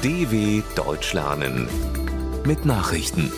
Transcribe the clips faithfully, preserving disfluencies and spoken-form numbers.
D W Deutsch lernen mit Nachrichten.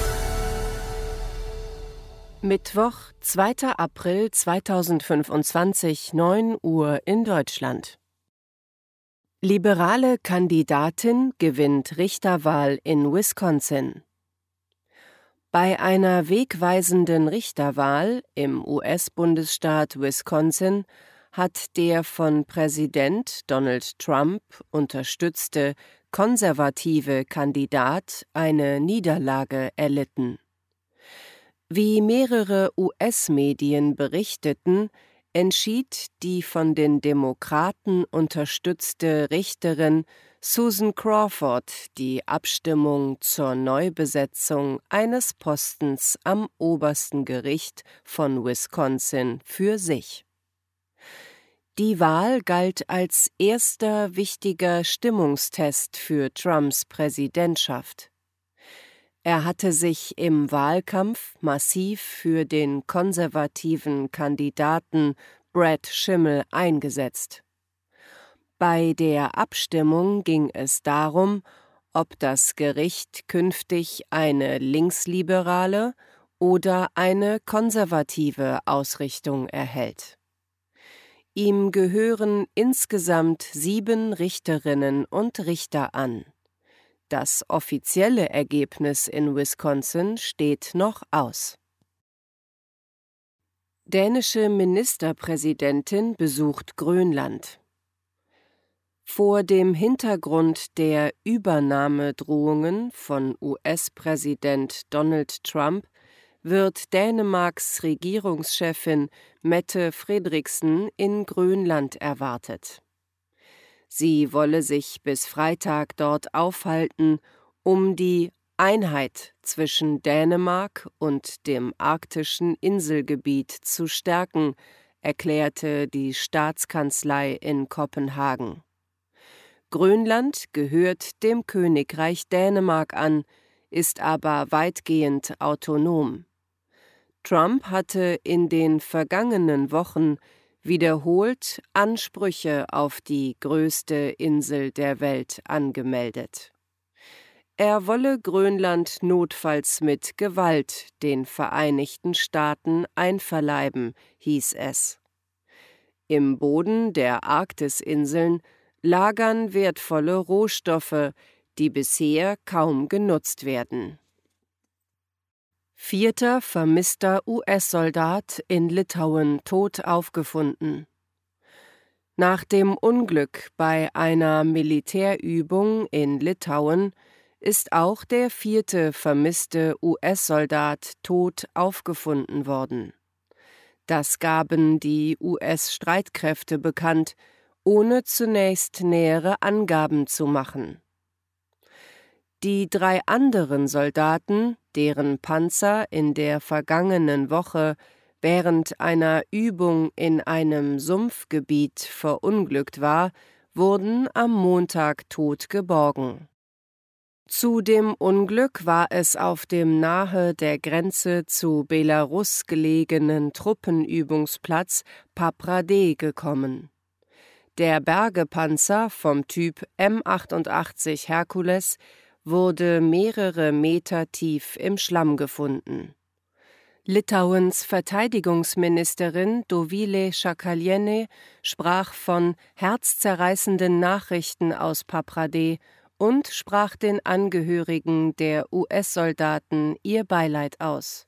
Mittwoch, zweiter April zweitausendfünfundzwanzig, neun Uhr in Deutschland. Liberale Kandidatin gewinnt Richterwahl in Wisconsin. Bei einer wegweisenden Richterwahl im U S-Bundesstaat Wisconsin hat der von Präsident Donald Trump unterstützte konservative Kandidat eine Niederlage erlitten. Wie mehrere U S-Medien berichteten, entschied die von den Demokraten unterstützte Richterin Susan Crawford die Abstimmung zur Neubesetzung eines Postens am obersten Gericht von Wisconsin für sich. Die Wahl galt als erster wichtiger Stimmungstest für Trumps Präsidentschaft. Er hatte sich im Wahlkampf massiv für den konservativen Kandidaten Brad Schimmel eingesetzt. Bei der Abstimmung ging es darum, ob das Gericht künftig eine linksliberale oder eine konservative Ausrichtung erhält. Ihm gehören insgesamt sieben Richterinnen und Richter an. Das offizielle Ergebnis in Wisconsin steht noch aus. Dänische Ministerpräsidentin besucht Grönland. Vor dem Hintergrund der Übernahmedrohungen von U S-Präsident Donald Trump wird Dänemarks Regierungschefin Mette Frederiksen in Grönland erwartet. Sie wolle sich bis Freitag dort aufhalten, um die Einheit zwischen Dänemark und dem arktischen Inselgebiet zu stärken, erklärte die Staatskanzlei in Kopenhagen. Grönland gehört dem Königreich Dänemark an, ist aber weitgehend autonom. Trump hatte in den vergangenen Wochen wiederholt Ansprüche auf die größte Insel der Welt angemeldet. Er wolle Grönland notfalls mit Gewalt den Vereinigten Staaten einverleiben, hieß es. Im Boden der Arktisinseln lagern wertvolle Rohstoffe, die bisher kaum genutzt werden. Vierter vermisster U S-Soldat in Litauen tot aufgefunden. Nach dem Unglück bei einer Militärübung in Litauen ist auch der vierte vermisste U S-Soldat tot aufgefunden worden. Das gaben die U S-Streitkräfte bekannt, ohne zunächst nähere Angaben zu machen. Die drei anderen Soldaten, deren Panzer in der vergangenen Woche während einer Übung in einem Sumpfgebiet verunglückt war, wurden am Montag tot geborgen. Zu dem Unglück war es auf dem nahe der Grenze zu Belarus gelegenen Truppenübungsplatz Paprade gekommen. Der Bergepanzer vom Typ M achtundachtzig Hercules wurde mehrere Meter tief im Schlamm gefunden. Litauens Verteidigungsministerin Dovilė Šakalienė sprach von herzzerreißenden Nachrichten aus Paprade und sprach den Angehörigen der U S-Soldaten ihr Beileid aus.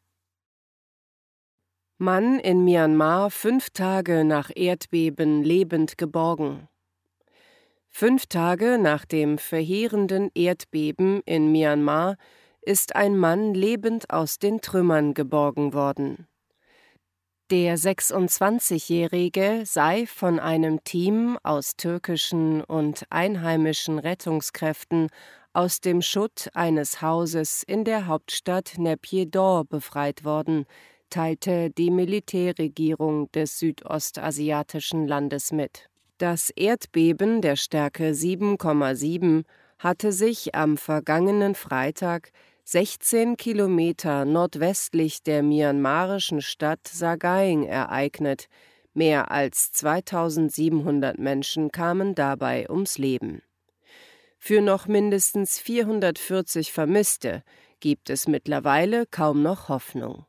Mann in Myanmar fünf Tage nach Erdbeben lebend geborgen. Fünf Tage nach dem verheerenden Erdbeben in Myanmar ist ein Mann lebend aus den Trümmern geborgen worden. Der sechsundzwanzigjährige sei von einem Team aus türkischen und einheimischen Rettungskräften aus dem Schutt eines Hauses in der Hauptstadt Naypyidaw befreit worden, teilte die Militärregierung des südostasiatischen Landes mit. Das Erdbeben der Stärke sieben Komma sieben hatte sich am vergangenen Freitag sechzehn Kilometer nordwestlich der myanmarischen Stadt Sagaing ereignet. Mehr als zweitausendsiebenhundert Menschen kamen dabei ums Leben. Für noch mindestens vierhundertvierzig Vermisste gibt es mittlerweile kaum noch Hoffnung.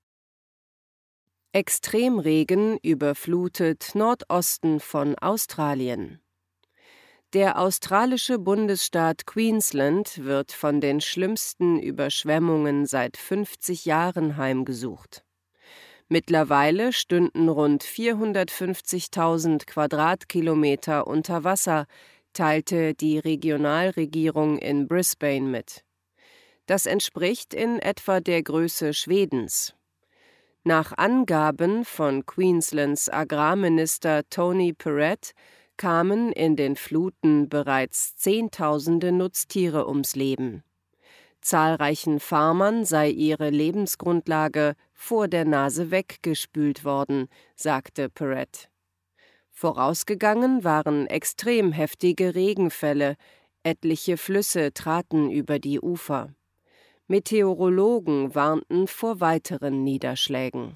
Extremregen überflutet Nordosten von Australien. Der australische Bundesstaat Queensland wird von den schlimmsten Überschwemmungen seit fünfzig Jahren heimgesucht. Mittlerweile stünden rund vierhundertfünfzigtausend Quadratkilometer unter Wasser, teilte die Regionalregierung in Brisbane mit. Das entspricht in etwa der Größe Schwedens. Nach Angaben von Queenslands Agrarminister Tony Perrott kamen in den Fluten bereits Zehntausende Nutztiere ums Leben. Zahlreichen Farmern sei ihre Lebensgrundlage vor der Nase weggespült worden, sagte Perrott. Vorausgegangen waren extrem heftige Regenfälle, etliche Flüsse traten über die Ufer. Meteorologen warnten vor weiteren Niederschlägen.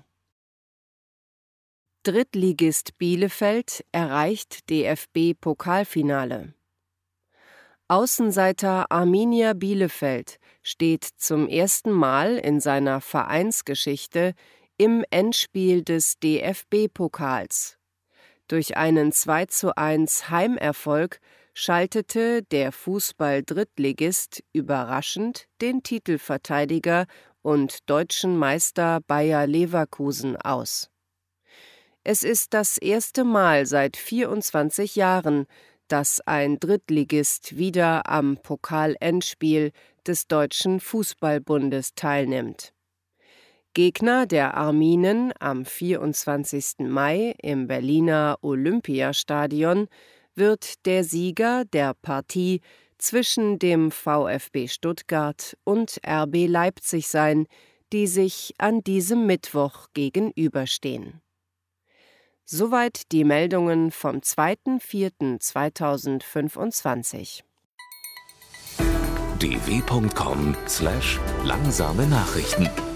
Drittligist Bielefeld erreicht D F B-Pokalfinale. Außenseiter Arminia Bielefeld steht zum ersten Mal in seiner Vereinsgeschichte im Endspiel des D F B-Pokals. Durch einen zwei zu eins Heimerfolg schaltete der Fußball-Drittligist überraschend den Titelverteidiger und deutschen Meister Bayer Leverkusen aus. Es ist das erste Mal seit vierundzwanzig Jahren, dass ein Drittligist wieder am Pokalendspiel des Deutschen Fußballbundes teilnimmt. Gegner der Arminen am vierundzwanzigsten Mai im Berliner Olympiastadion wird der Sieger der Partie zwischen dem VfB Stuttgart und R B Leipzig sein, die sich an diesem Mittwoch gegenüberstehen. Soweit die Meldungen vom zweiter vierter zweitausendfünfundzwanzig. d w punkt com slash langsame Nachrichten